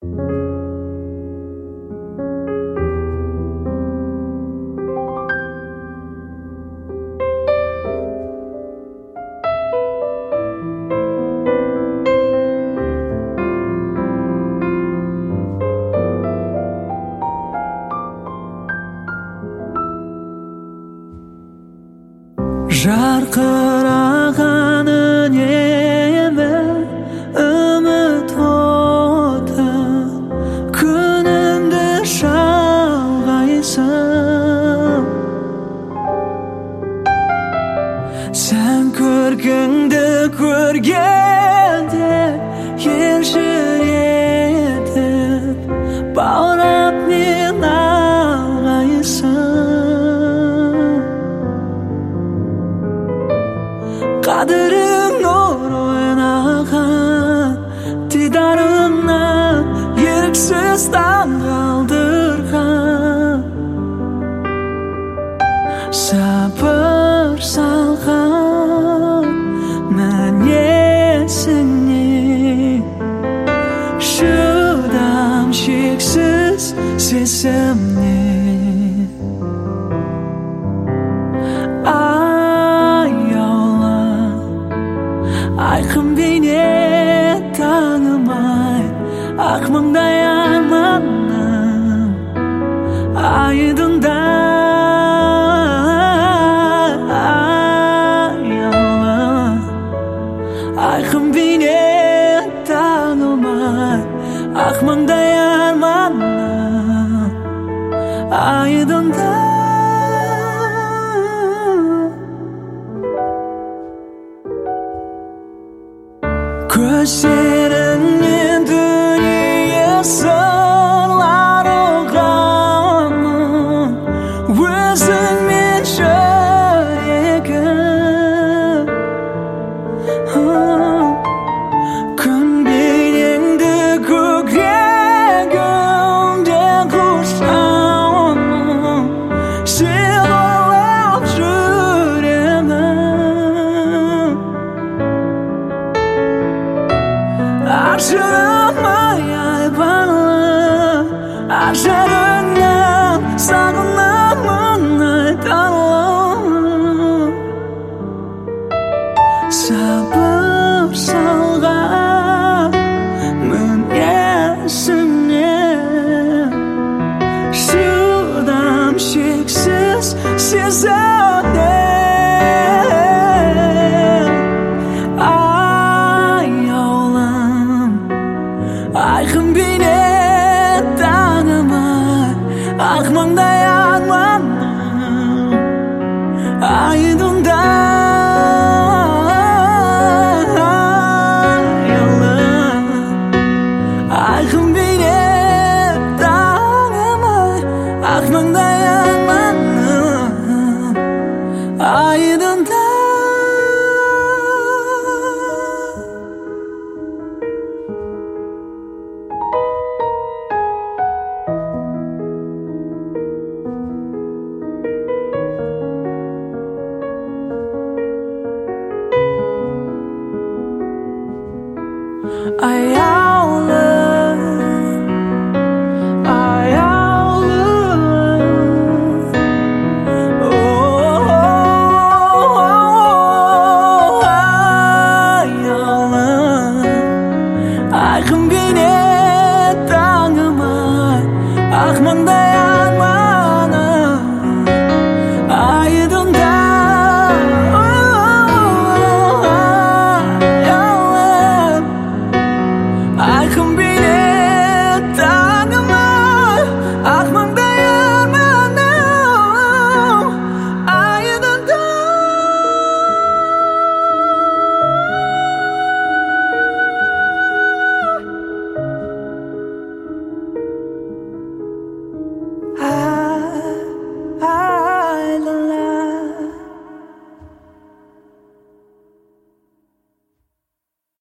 жарқыраған үнемі үміт оты күнімді шалғайсың сән көркіңді көргенде елші етіп баурап мен алғайсың қадірің нұр ойнаған дидарыңнан еріксіз таңғалдырған сабыр салған мінезіңе шыдам шексіз сезімнен айқын бейне таңым-ай ақ маңдай арманым айдында айқын бейне таңым-ай ақ маңдай арманым айдында көздеріңнен дүние сырлары ғаным өзіңмен жүрегім күн бейнеңді көкірегімде құшамын сен ойлап жүремін ажырамай айбарлы ажарыңнан сағынамын айтарлым сабыр салған мінезіңе шыдам шексіз сезімнен айқын бейне таңым-ай ақ маңдай арманым айдында айқын бейне таңым-ай ақ маңдай